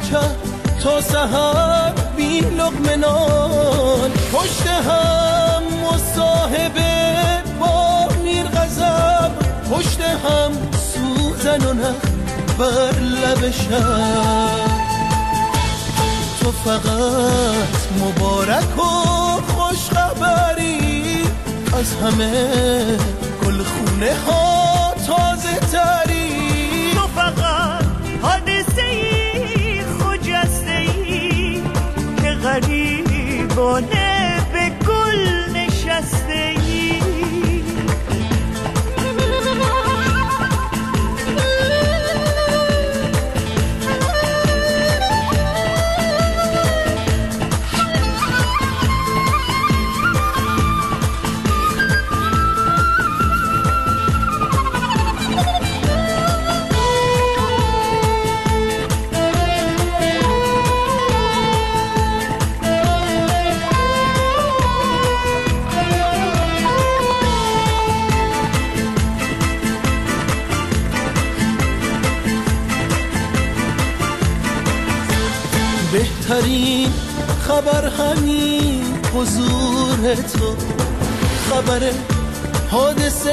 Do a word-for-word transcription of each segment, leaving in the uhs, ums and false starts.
چه تا سحر بی لقمه نان، پشت هم مصاحبه با میر غضب، پشت هم سوزن و نخ بر لب شب. تو فقط مبارک و خوش خبری، از همه گلخونه ها تازه تری. تو فقط حادثه ای خجسته ای که غریبانه به گل نشسته ای. بهترین خبر همین حضور تو، خبر حادثه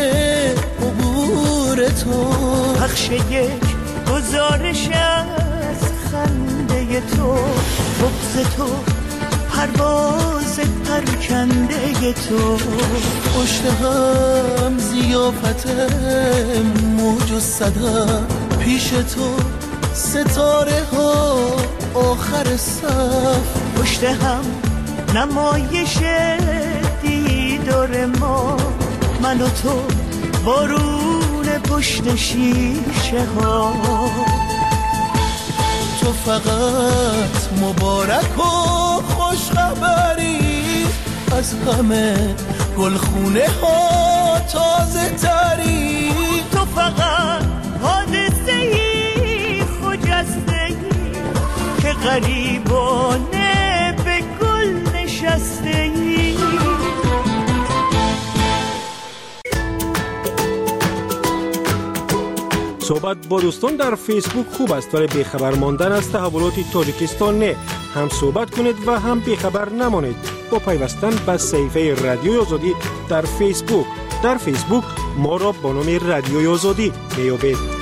عبور تو، پخش یک گزارش از خنده تو، بغض تو، پرواز پرکنده تو، پشت هم زیافت موج و صدا، پیش تو ستاره ها آخر صف، پشت هم نمایش دیدار ما، من و تو بارون پشت شیشه ها. تو فقط مبارک و خوش خبری، از همه گلخونه ها تازه تری. تو فقط حادثه ای خجسته ای که غریبانه به گل نشسته ای. صحبت با دوستان در فیسبوک خوب است، ولی بیخبر ماندن از تحولات تاجیکستان نه. هم صحبت کنید و هم بیخبر نمانید با پیوستن به صفحه رادیوی آزادی در فیسبوک. در فیسبوک ما را با نام رادیوی آزادی میابید.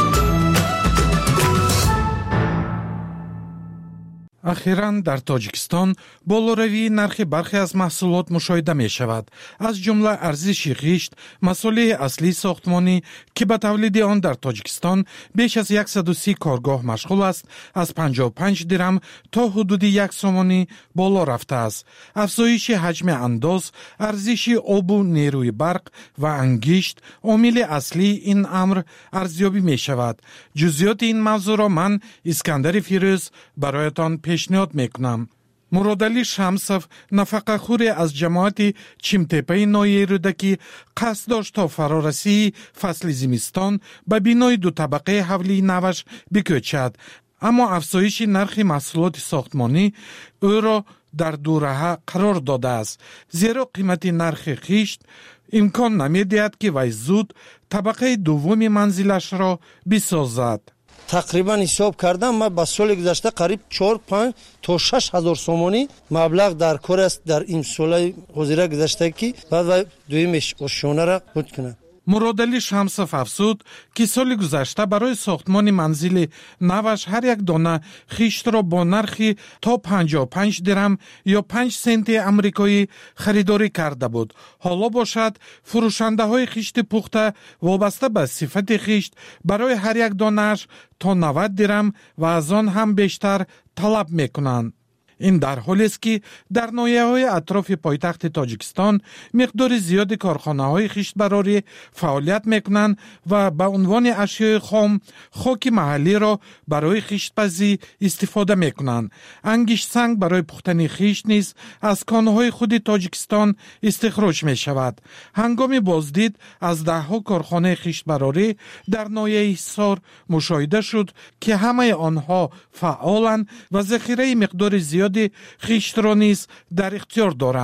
اخیراً در تاجیکستان بالوروی نرخ برخی از محصولات مشاهده می شود. از جمله ارزش خیشت، مسئله اصلی ساختمانی که به تولید آن در تاجیکستان بیش از صد و سی کارگاه مشغول است، از پنجاه و پنج درم تا حدود یک سومانی بالا رفته است. افزایش حجم انداز، ارزش آب و نیروی برق و انگشت عامل اصلی این امر ارزیابی می شود. جزئیات این موضوع را من اسکندر فیروز برایتان پیشنهاد میکنم. مرادعلی شمسов نفقه خوری از جماعت چیمتپه نایه رودکی قصد داشت تا فرارسی فصل زمستان به بینای دو طبقه حولی نوش بکوچد، اما افزایش نرخ محصولات ساختمانی او را در دو راه قرار داده است، زیرا قیمت نرخ خیشت امکان نمیدهد که وی زود طبقه دوم منزلش را بسازد. تقریبا حساب کردم من با سال گذشته قریب چهار پنج تا شش هزار سومانی مبلغ در کار است در این سال گذشته گذشته که بعد دویمش اشونه را بود کنه. مرادعلی شمسов افزود که سال گذشته برای ساختمان منزل نوش هر یک دانه خیشت را با نرخی تا پنجاه و پنج درم یا پنج سنت امریکایی خریداری کرده بود. حالا باشد فروشنده های خیشت پخته وابسته به صفت خیشت برای هر یک دانهش تا نود درم و از آن هم بیشتر طلب میکنند. این در حالی است که در ناحیه‌های اطراف پایتخت تاجیکستان مقدار زیاد کارخانه‌های خشتبراری فعالیت می‌کنند و به عنوان اشیاء خام خاک محلی را برای خشت‌پزی استفاده می‌کنند. انگشت سنگ برای پختن خشت نیز از کان‌های خود تاجیکستان استخراج می‌شود. هنگام بازدید از ده‌ها کارخانه خشتبراری در ناحیه حصار مشاهده شد که همه آنها فعالند و ذخیره مقدار زیاد خیشت را نیز در اختیار دارند.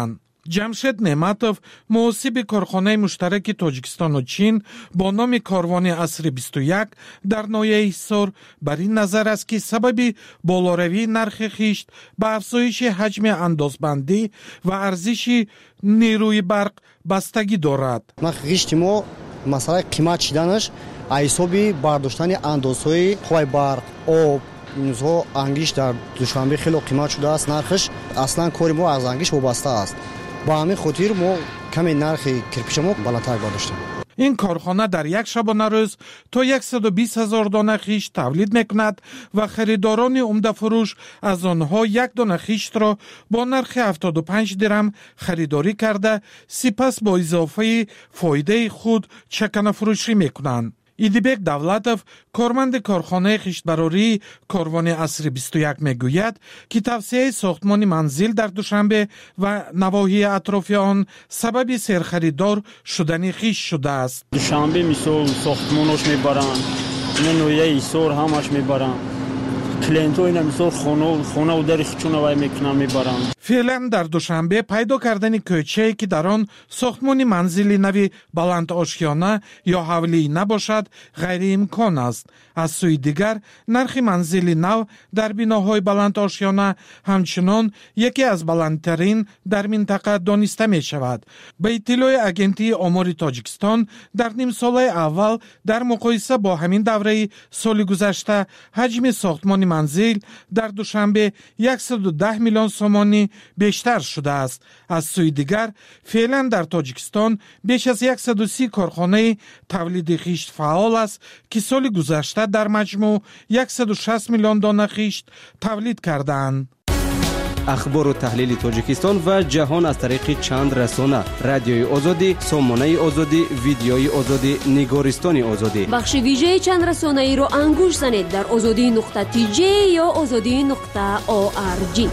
جمشید نعمتوف محاسب کارخانه مشترک تاجیکستان و چین با نام کاروان عصر بیست و یک در ناحیه حصار بر این نظر است که سبب بالاروی نرخ خشت به افزایش حجم اندازبندی و ارزش نیروی برق بستگی دارد. خشت ما مسئله قیمت چیدنش حسابی برداشتن اندازهای پای برق، آب، اینها انگیش در دوشنبه خیلی قیمت شده است. نرخش اصلا کاری ما از انگیش وابسته است. با همین خاطر ما کمی نرخ کرپیش ما بالاتر برداشتیم. این کارخانه در یک شبانه روز تا صد و بیست هزار دانه خشت تولید میکند و خریداران عمده فروش از آنها یک دانه خشت را با نرخ هفتاد و پنج درم خریداری کرده، سپس با اضافه فایده خود چکنه فروشی میکنند. ایدیبک دولتوف کارمند کارخانه خشتبراری کاروان عصر بیست و یک میگوید که توسعه ساختمان منزل در دوشنبه و نواحی اطراف آن سبب سرخریدار شدن خشت شده است. دوشنبه مثال ساختمانش میبرند، این نوعیه ایسار همش میبرند، کلینتو این مثال خونه خونه و در خچونه وای میکنن میبرند. فعلا در دوشنبه پیدا کردن کوچه‌ای که در آن ساختمان منزلی نوی بلند آشیانه یا حولی نباشد غیر امکان است. از سوی دیگر نرخ منزلی نو در بناهای بلند آشیانه همچنان یکی از بلندترین در منطقه دانسته می شود. به اطلاع اگنتی آمار تاجیکستان در نیم سال اول در مقایسه با همین دوره سال گذشته حجم ساختمان منزل در دوشنبه صد و ده میلیون سومانی بیشتر شده است. از سوی دیگر فعلا در تاجیکستان بیش از صد و سی کارخانه تولید خشت فعال است که سال گذشته در مجموع صد و شصت میلیون دانه خشت تولید کردند. اخبار و تحلیل تاجیکستان و جهان از طریق چند رسانه: رادیوی آزادی، سامانه آزادی، ویدیوی آزادی، نگارستان آزادی. بخش ویژه چند رسانه ای را انگوش زنید در آزادی نقطه تی جی یا آزادی نقطه او آر جی.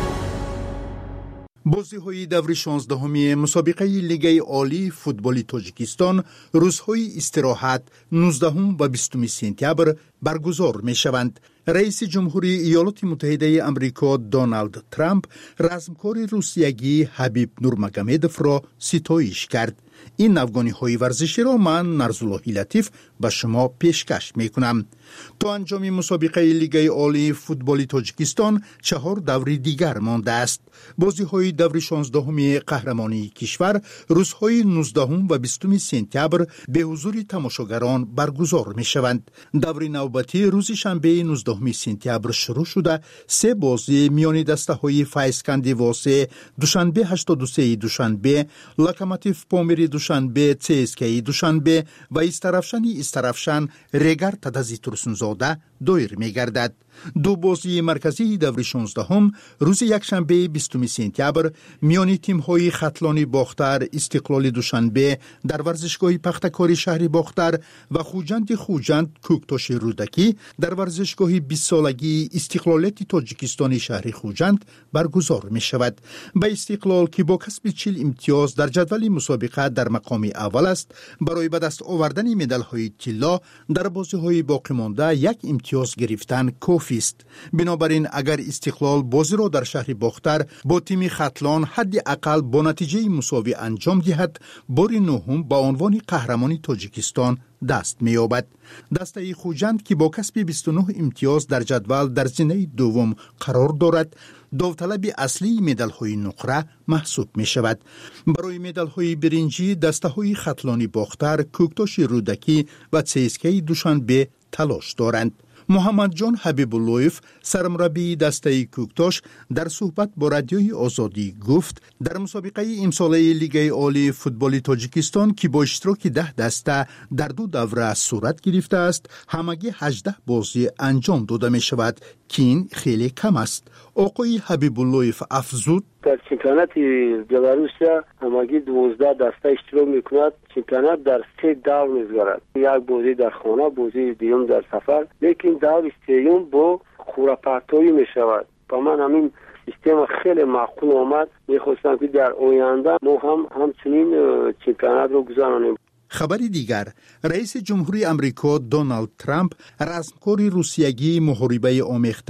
بازی‌های دور شانزدهمی مسابقه لیگ عالی فوتبال تاجیکستان روزهای استراحت نوزدهم و بیستم سپتامبر برگزار می‌شوند. رئیس جمهوری ایالات متحده آمریکا دونالد ترامپ رزمکار روسیگی حبیب نورمگامدوف را ستایش کرد. این افغانی‌های ورزشی را من نرزاللهی لطیف به شما پیشکش میکنم. تا انجام مسابقه لیگ عالی فوتبال تاجیکستان چهار دور دیگر مانده است. بازی‌های دور شانزدهمی قهرمانی کشور روزهای نوزدهم و بیستم سپتامبر به حضور تماشاگران برگزار می‌شوند. دور نوبتی روز شنبه نوزدهم سپتامبر شروع شده. سه بازی میان دسته‌های فایسکندی واسه دوشنبه هشتاد و سه دوشنبه، لوکوموتیو پامیری دوشنبه، تسکی دوشنبه و استرافشن استرافشن رگر تدازی ترسونزاده دایر می‌گردد. دو بازی مرکزی دور شانزدهم روز یکشنبه بیستم سپتامبر میان تیم‌های ختلانی باختر استقلال دوشنبه در ورزشگاه پختکاری شهر باختر و خوجند خوجند کوکتاش رودکی در ورزشگاه بیست سالگی استقلالیت تاجیکستان شهر خوجند برگزار می شود. به استقلال که با کسب چهل امتیاز در جدول مسابقه در مقام اول است، برای به دست آوردن مدال‌های طلا در بازی‌های باقی مانده یک امتیاز گرفتن کافی است. بنابراین اگر استقلال بازی را در شهر باختر با تیم ختلان حداقل با نتیجه مساوی انجام دهد، بار نهم با عنوان قهرمانی تاجیکستان دست می‌یابد. دسته خوجند که با کسب بیست و نه امتیاز در جدول در زینه دوم قرار دارد، داوطلب اصلی مدال‌های نقره محسوب می‌شود. برای مدال‌های برنجی دسته‌های ختلانی باختر، کوکتاش رودکی و تسکی دوشنبه تلاش دارند. محمد جان حبیب اللهیف سرمربی دسته کوکتاش در صحبت با رادیوی آزادی گفت در مسابقه امساله لیگ عالی فوتبال تاجیکستان که با اشتراک ده دسته در دو دوره صورت گرفته است، همگی هجده بازی انجام داده می شود که این خیلی کم است. آقای حبیب اللهیف افزود در چمپیونات بلاروسیا همگی دوازده دسته اشتراک میکند. چمپیونات در سه دور میگذرد، یک بازی در خانه، بازی دیوم در سفر، لیکن دور سوم با خوراپرتایی میشود. با من همین سیستم خیلی معقول آمد. میخواستم که در آینده ما هم همچنین چمپیونات رو گذرانیم. خبر دیگر: رئیس جمهوری آمریکا دونالد ترامپ رزمکار روسیگی محاربه آمیخته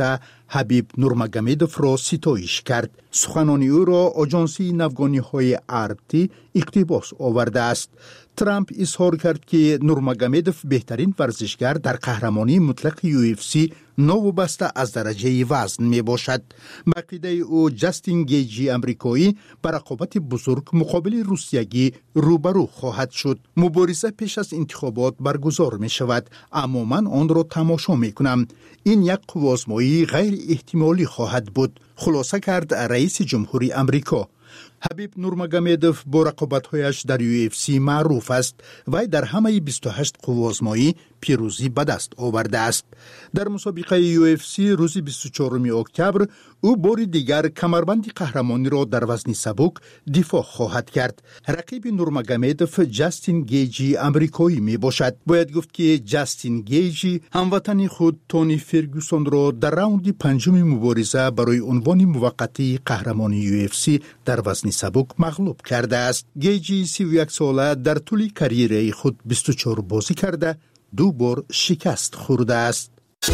حبیب نورمگامدوف را ستایش کرد. سخنان او را آژانسی نوگانی‌های آرتی اقتباس آورده است. ترامپ اظهار کرد که نورمگامدوف بهترین ورزشگر در قهرمانی مطلق یو اف سی نوابسته از درجه وزن می باشد. عقیده او جاستین گیجی امریکایی بر رقابت بزرگ مقابل روسیگی روبرو خواهد شد. مبارزه پیش از انتخابات برگزار می شود، اما من آن را تماشا می کنم. این یک قوازمایی غیر احتمالی خواهد بود، خلاصه کرد رئیس جمهوری امریکا. حبیب نورمگامدوف با رقابت‌هایش در یو اف سی معروف است و در همه بیست و هشت قوازمایی پیروزی به دست آورده است. در مسابقه یو اف سی روز بیست و چهارم اکتبر او بار دیگر کمربند قهرمانی را در وزن سبک دفاع خواهد کرد. رقیب نورمگامدوف جاستین گیجی امریکایی می باشد. باید گفت که جاستین گیجی هموطن خود تونی فرگوسون را در راوند پنجم مبارزه برای عنوان موقتی قهرمانی یو اف سی در وزن سبک مغلوب کرده است. گیجی سی و یک ساله در طول کریره خود بیست و چهار بازی کرده، دو بار شکست خورده است.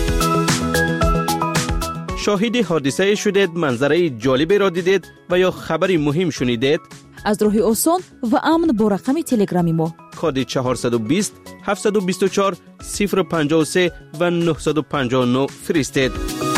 شاهد حادثه شدید، منظره جالبی را دیدید و یا خبری مهم شنیدید؟ از راه آسان و امن با رقم تلگرامی ما کد چهارصد و بیست هفتصد و بیست و چهار صفر پنجاه و سه و نهصد و پنجاه و نه فرستید.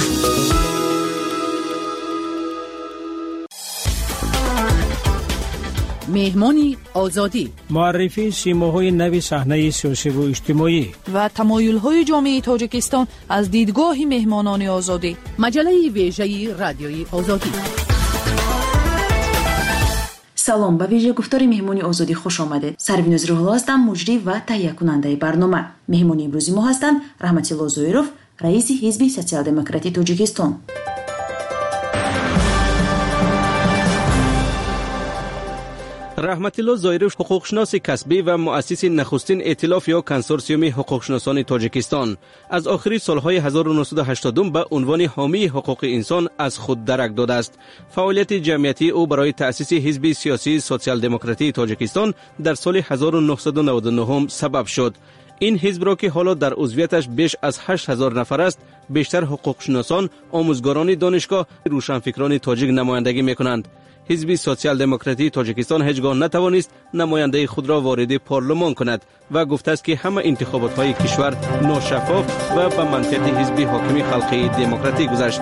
مهمانی آزادی، معرفی سیماهای نوی صحنه سیاسی و اجتماعی و تمایل‌های جامعه تاجیکستان از دیدگاه مهمانان آزادی. مجله ویژه رادیوی آزادی. سلام، به ویژه گفتار مهمانی آزادی خوش آمدید. سروینوز روح‌الله هستم، مجری و تهیه کننده برنامه. مهمانی امروزی ما هستند رحمتالله زویروف، رئیس حزب سوسیال دموکراتی تاجیکستان. رحمتالله زایروف حقوقشناس کسبی و مؤسس نخستین ائتلاف یا کنسورسیوم حقوقشناسان تاجیکستان از آخری سالهای هزار و نهصد و هشتاد به عنوان حامی حقوق انسان از خود درک داده است. فعالیت جمعیتی او برای تأسیس حزب سیاسی سوسیال دموکراتی تاجیکستان در سال هزار و نهصد و نود و نه سبب شد. این حزب را که حالا در عضویتش بیش از هشت هزار نفر است، بیشتر حقوقشناسان، آموزگاران دانشگاه، روشنفکران تاجیک نمایندگی می‌کنند. حزب سوسیال دموکراتی تاجیکستان هیچگاه نتوانست نماینده خود را وارد پارلمان کند و گفته است که همه انتخابات های کشور ناشفاف و به منطق حزب حاکم خلقی دموکراتی گذشت.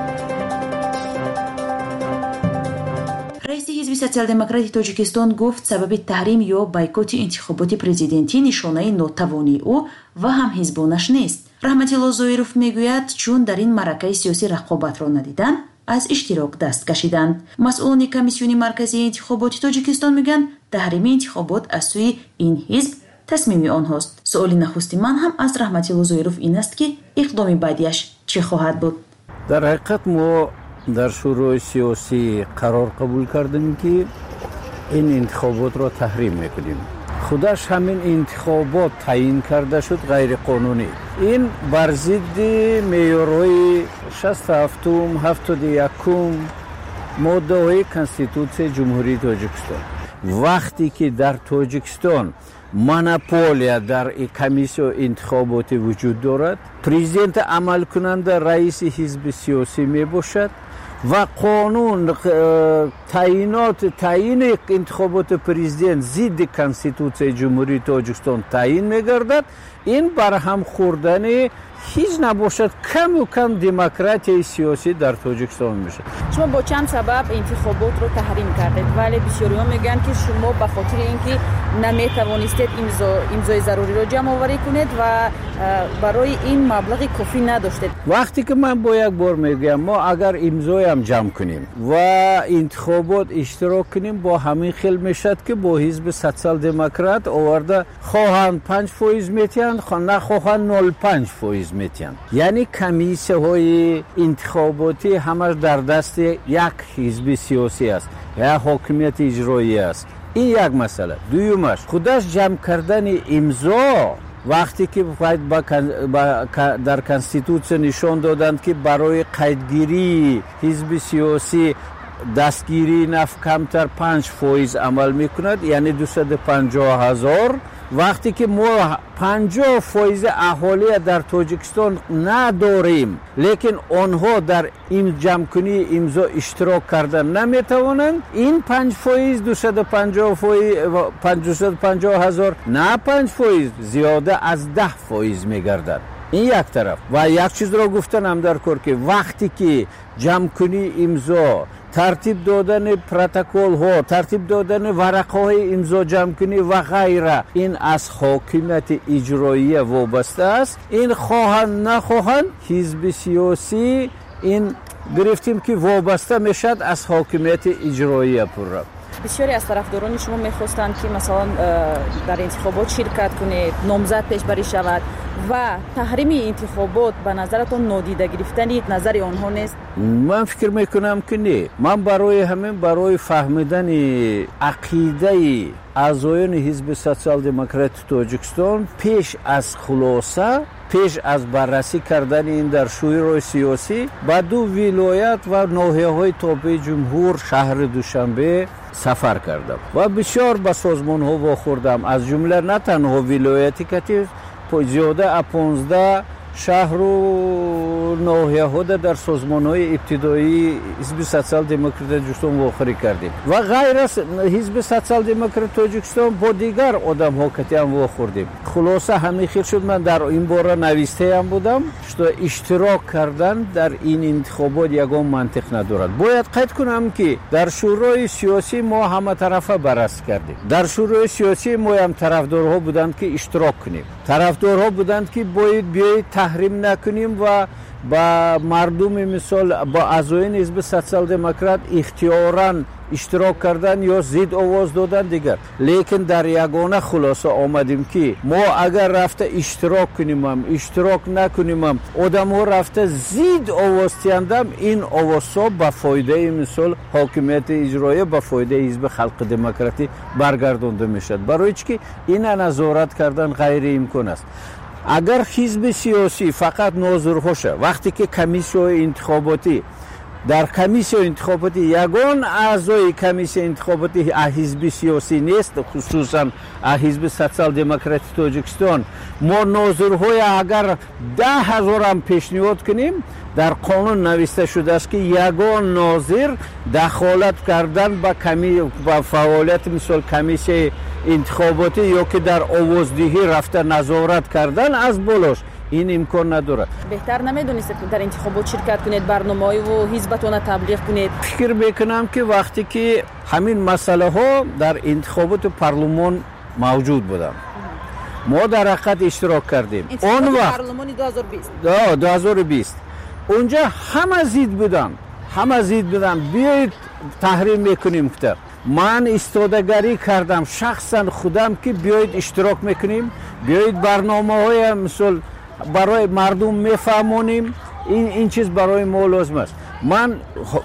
رئیس حزب سوسیال دموکراتی تاجیکستان گفت سبب تحریم یا بایکوت انتخابات پرزیدنتی نشانه ناتوانی او و هم حزبانش نیست. رحمتالله زویروف میگوید چون در این معرکه سیاسی رقابت را ندیدن، از اشتراک دست کشیدند. مسئولان کمیسیون مرکزی انتخابات تاجیکستان میگن تحریم انتخابات از سوی این حزب تصمیم آنهاست. سؤال نخستی من هم از رحمتالله زویروف این است که اقدام بعدیش چه خواهد بود؟ در حقیقت ما در شورای سیاسی قرار قبول کردیم که این انتخابات را تحریم میکنیم. خودش همین انتخابات تعیین کرده شد غیر قانونی. این بر ضد معیارهای شصت و هفت هفتاد و یک ماده های کنستیتوسیون جمهوری تاجیکستان. وقتی که در تاجیکستان مونوپولیا در کمیسیون انتخابات وجود دارد، پرزیدنت عمل کننده رئیس حزب سیاسی می باشد و قانون تعیینات تعیین انتخابات پرزیدنت ضد کنستیتوسیون جمهوری تاجیکستان تعیین می‌گردد، این برهم خوردن هیچ نباشد کم و کم دموکراسی سیاسی در تاجیکستان میشه. شما با چند سبب انتخابات رو تحریم کردید، ولی بسیاری‌ها میگن که شما به خاطر اینکه نمیتوانستید امضا امضای ضروری رو جمع آوری کنید و برای این مبلغ کافی نداشتید. وقتی که من با یک بار میگم ما اگر امضای هم جمع کنیم و انتخابات اشتراک کنیم با همین خیل میشد که با حزب سوسیال دموکرات آورده خواهند پنج فیصد میتین، نخواهند نود و پنج فیصد میتین. یعنی کمیسیه های انتخاباتی همش در دست یک حزب سیاسی است یا حاکمیت اجرایی است. این یک مسئله. دویمش خودش جمع کردن امضا وقتی که در کنستیتوسیون نشان دادند که برای قیدگیری حزب سیاسی دستگیری نفت کمتر پنج فیصد عمل میکند، یعنی دویست و پنجاه هزار وقتی که ما پنجاه فیصد اهالی در تاجیکستان نداریم لیکن آنها در این جمع‌کنی امضا اشتراک کردن نمیتوانند، این پنج فیصد دویست و پنجاه هزار نه پنج فیصد زیاده از ده فیصد میگردد. این یک طرف. و یک چیز را گفتنم در کار که وقتی که جمع‌کنی امضا، ترتیب دادن پروتکل ها، ترتیب دادن ورقه های امضا جمع‌کنی و غیره، این از حاکمیت اجرایی وابسته است. این خواهند نخواهند حزب سیاسی این گرفتیم که وابسته میشد از حاکمیت اجرایی پورا. بسیاری از طرفداران شما میخواستند که مثلا در انتخابات شرکت کنید، نامزد پیشبری شود و تحریم انتخابات به نظرتون نادیده گرفتن نظر آنها نیست؟ من فکر میکنم که نه. من برای همین برای فهمیدن عقیده اعضایان حزب سوسیال دموکرات تاجیکستان پیش از خلاصه، پیش از بررسی کردن این در شورای سیاسی با دو ولایت و ناحیه‌های تابع جمهور شهر دوشنبه سفر کردم و بسیار به سازمان ها واخوردم، از جمله نه تنها ولایتی که زیاده از پانزده شهر و ناحیه ها در سازمان های ابتدایی حزب سوسیال دموکرات تاجیکستان واخوری کردیم و غیر از حزب سوسیال دموکرات تاجیکستان با دیگر آدم ها که هم واخوردیم. خلاصه همین خیلی شد من در این باره نویسته هم بودم که اشتراک کردن در این انتخابات یگان منطق ندارد. باید قید کنم که در شورای سیاسی ما همه طرفه بررسی کردیم. در شورای سیاسی ما هم طرفدارها بودند که اشتراک کنیم، طرفدارها بودند که باید بیایید تحریم نکنیم و با مردم مثال با اعضایان حزب سوسیال دموکرات اختیاراً اشتراک کردن یا زید آواز دادن دیگر. لیکن در یگانه خلاصه آمدیم که ما اگر رفته اشتراک کنیم هم اشتراک نکنیم هم آدم ها رفته زید آواز تیندم، این آواز ها به فایده مثال حاکمیت اجرایی به فایده حزب خلق دموکراتی برگردانده میشد. برای چی که این نظارت کردن غیر امکان است. اگر حزب سیاسی فقط ناظرهاشه، وقتی که کمیسیون انتخاباتی در کمیسیون انتخاباتی یگان اعضای کمیسیون انتخاباتی حزب سیاسی نیست، خصوصا حزب سوسیال دموکرات تاجیکستان، ما ناظرهای اگر ده هزار هم پیشنهاد کنیم در قانون نوشته شده است که یگان ناظر دخالت کردن با کمی با فعالیت مثل کمیسیون انتخاباتی یا که در آوازدهی رفته نظارت کردن از بالاش این امکان نداره. بهتر نمیدونید که در انتخابات شرکت کنید، برنامه‌های و حزبتون تبلیغ کنید؟ فکر میکنم که وقتی که همین مسئله ها در انتخابات پارلمان موجود بودن ما در حقیقت اشتراک کردیم. اون وقت پارلمان دو هزار و بیست دو هزار و بیست اونجا همه زید بودن، همه زید بودن بیایید تحریم میکنیم کتر. من استادگری کردم شخصا خودم که بیایید اشتراک میکنیم، بیایید برنامه های مثل برای مردم میفهمونیم، این این چیز برای ما لازم است. من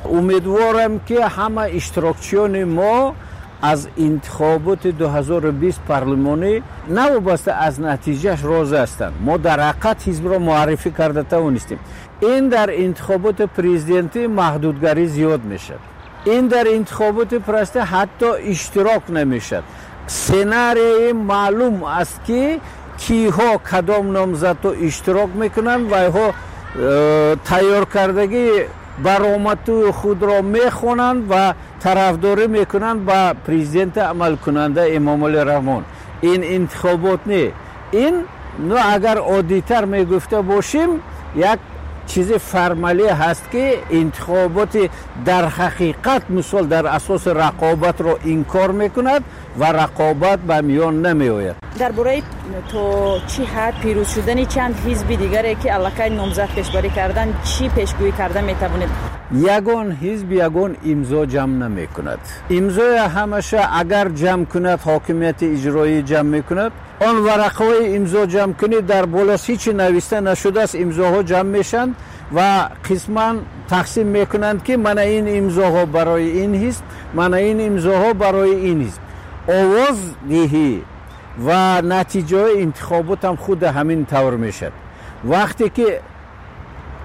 امیدوارم که همه اشتراکچیان ما از انتخابات دو هزار و بیست پارلمانی نوابسته از نتیجهش راضی هستند. ما در حقیقت حزب را معرفی کرده توانستیم. این در انتخابات پرزیدنتی محدودگری زیاد میشد، این در انتخابات پرسته حتی اشتراک نمیشد. سناریوی معلوم است که کیها کدام نامزد تو اشتراک میکنن و ها تیار کردگی برآمد خود را میخونند و طرفداری میکنند با پرزیدنت عمل کننده امام علی رحمان. این انتخابات نه. این نو اگر عادی‌تر میگفته باشیم یک چیز فرمالی هست که انتخابات در حقیقت مثال در اساس رقابت را انکار میکند و رقابت به میان نمی آید. درباره تو چی حد پیروز شدن چند حزب دیگری که علاقه نامزد پیشبری کردن چی پیشگویی کرده میتوانید؟ یگان حزب یگان امضا جمع نمی کند. امضای همیشه اگر جمع کند حاکمیت اجرایی جمع میکند، آن ورقه های امضا جمع کنید در بالاش هیچ نوشته نشده است، امضاها جمع میشن و قسما تقسیم میکنند که من این امضاها برای این حزب، من این امضاها برای این حزب. آواز دهی و نتیجه انتخابات هم خود همین طور میشد. وقتی که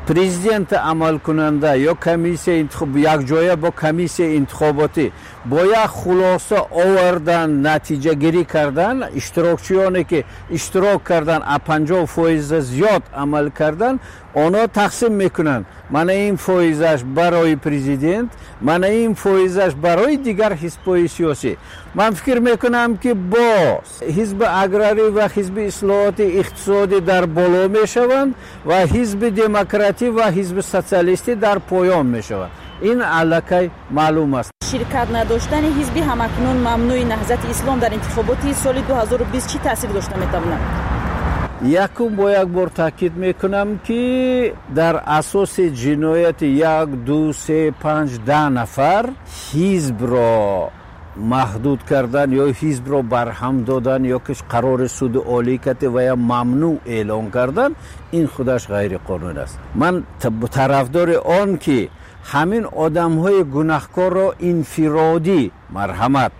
президент عمل کننده یا کمیسیه انتخاب یک جایه با کمیسیه انتخاباتی باید خلاصه آوردن نتیجه گیری کردن اشتراکچیانی که اشتراک کردن پنجاه فیصد زیاد عمل کردن اونا تقسیم میکنن من این فایزش برای پرزیدنت من این فایزش برای دیگر حزب‌های سیاسی من فکر میکنم که با حزب اگراری و حزب اصلاحات اقتصادی در بالا میشوند و حزب دموکراتی و حزب سوسیالیستی در پایان میشوند این علکی معلوم است شرکت نداشتن حزب همکنون ممنوع نهضت اسلام در انتخابات سال دو هزار و بیست چی تاثیر داشته میتونه یکم با یک بار تاکید میکنم که در اساس جنایت یک دو سه پنج ده نفر حزب را محدود کردن یا حزب را برهم دادن یا که قرار سود عالی کرده و یا ممنوع اعلان کردن این خودش غیر قانونی است من طرفدار آن که همین آدم های گناهکار را انفرادی مرحمت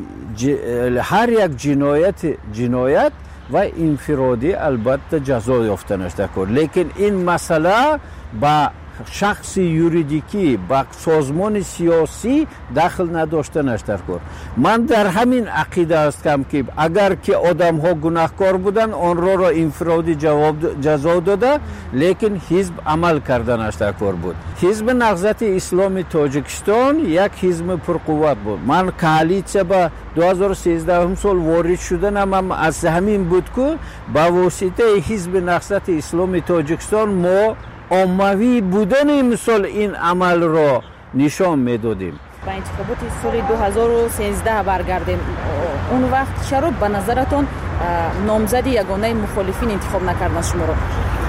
هر یک جنایت جنایت و انفرادی البته جزا یافتنش دکر لیکن این مسئله با شخص یوریدیکی با سازمان سیاسی دخل نداشتنش در کار من در همین عقیده هستم که اگر که آدم ها گناهکار بودن آن را را انفرادی جواب جزا داده لیکن حزب عمل کردنش در کار بود حزب نهضت اسلامی تاجیکستان یک حزب پرقوت بود من کالیسیه با دو هزار و سیزده سال وارد شدنم هم از همین بود که با واسطه حزب نهضت اسلامی تاجیکستان ما عمومی بودن مثل این عمل را نشان میدادیم با انتخابات سال دو هزار و سیزده برگردیم اون وقت چرا به نظرتون نامزد یگانه مخالفین انتخاب نکردن شما را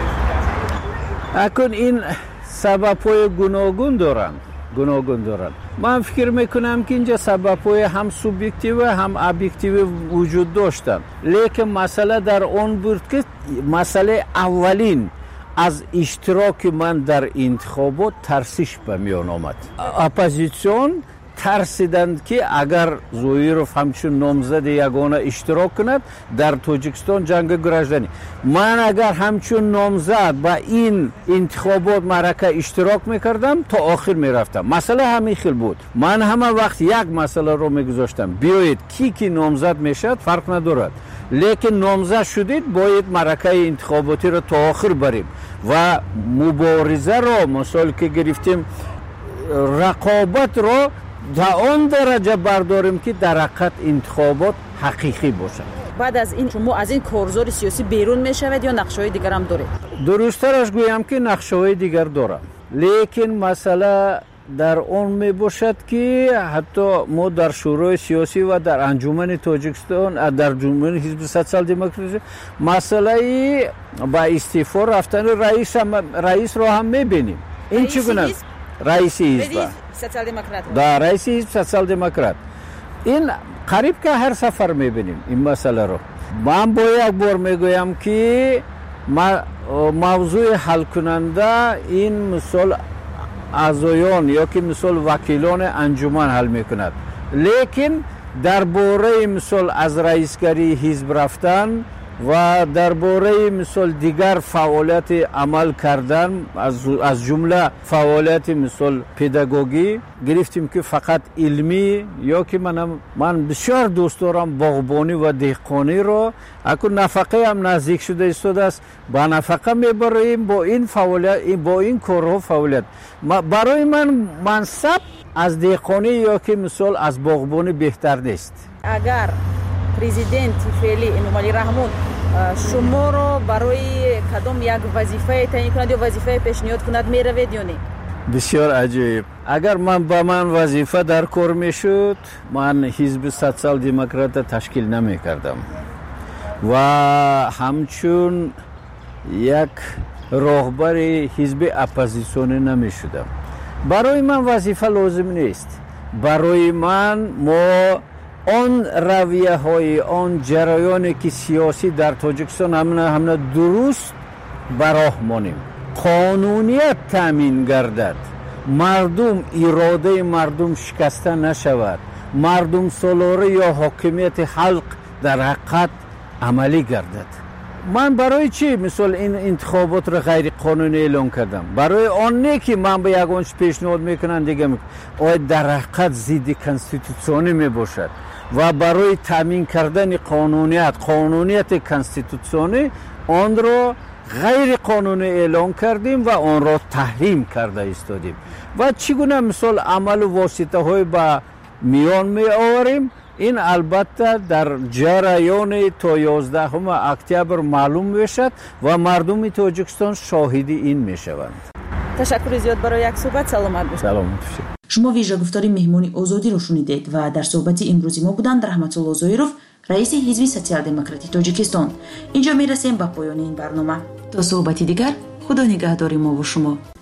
اکنون این سبب‌های گوناگون دارند گوناگون دارند من فکر میکنم که اینجا سبب‌های هم سوبژکتیو و هم ابجکتیو وجود داشتند لیکن مسئله در اون بود که مسئله اولین از اشتراک من در انتخابات ترسیش به میان آمد اپوزیسیون ترسیدند که اگر زویروف همچون نامزد یگانه اشتراک کند در تاجیکستان جنگ گرجدنی من اگر همچون نامزد با این انتخابات معرکه اشتراک میکردم تا آخر میرفتم مسئله همین خیل بود من همه وقت یک مسئله رو میگذاشتم بیایید کی کی نامزد میشد فرق ندارد لیکن نامزد شدید باید معرکه انتخاباتی رو تا آخر بریم و مبارزه رو مثال که گرفتیم رقابت رو تا آن درجه برداریم که در حقیقت انتخابات حقیقی باشه بعد از این شما از این کارزار سیاسی بیرون میشوید یا نقشه‌های دیگر هم داره درست‌ترش گویم که نقشه‌های دیگر دارم لیکن مسئله در اون می باشد که حتی ما در شورای سیاسی و در انجمن تاجیکستان در انجمن حزب سوسیال دموکراسی مسئله با استعفا رفتن رئیس رئیس رو هم می‌بینیم این چگونه رئیس حزب سوسیال دموکرات در رئیس حزب سوسیال دموکرات این قریب که هر سفر می‌بینیم این مسئله رو من با یک بار میگویم که موضوع حل کننده این مثال اعضایان یا که مثال وکیلان انجمن حل میکند لیکن درباره مثال از رئیسگری حزب رفتن و درباره مثال دیگر فعالیت عمل کردن از از جمله فعالیت مثال پداگوژی گرفتیم که فقط علمی یا که من من بسیار دوست دارم باغبانی و دهقانی رو اکنون نفقه هم نزدیک شده ایستاده است با نفقه میبریم با این فعالیت با این کارها فعالیت برای من منصب از دهقانی یا که مثال از باغبانی بهتر نیست اگر پرزیدنت فعلی انومالی رحمون شما رو برای کدام یک وظیفه تعیین کند یا وظیفه پیشنهاد کند میروید یا نه بسیار عجیب اگر من با من وظیفه در کار میشد من حزب سوسیال دموکرات تشکیل نمی کردم و همچون یک راهبر حزب اپوزیسیونی نمی شدم برای من وظیفه لازم نیست برای من ما آن رویه های آن جریانی که سیاسی در تاجیکستان همه همه درست براه مانیم قانونیت تامین گردد مردم اراده مردم شکسته نشود مردم سالاره یا حاکمیت خلق در حقیقت عملی گردد من برای چی مثال این انتخابات را غیر قانونی اعلام کردم؟ برای آن نه که من به یگانش پیشنهاد میکنم دیگه آیا در حقیقت ضد کنستیتوسیونی میباشد و برای تامین کردن قانونیت قانونیت کنستیتوسیونی آن را غیر قانونی اعلام کردیم و آن را تحریم کرده ایستادیم و چگونه مثال عمل و واسطه های به میان می آوریم. این البته در جریان تا یازدهم اکتبر معلوم میشد و مردم تاجیکستان شاهد این میشوند. تشکر زیاد برای یک صحبت. سلامت باشید. سلامت باشید. شما ویژه گفتاری مهمانی آزادی رو شنیدید و در صحبت امروزی ما بودند رحمت الله زویروف، رئیس حزب سوسیال دموکراتی تاجیکستان. اینجا میرسیم به پایان این برنامه. تا صحبتی دیگر، خدا نگهدار ما و شما.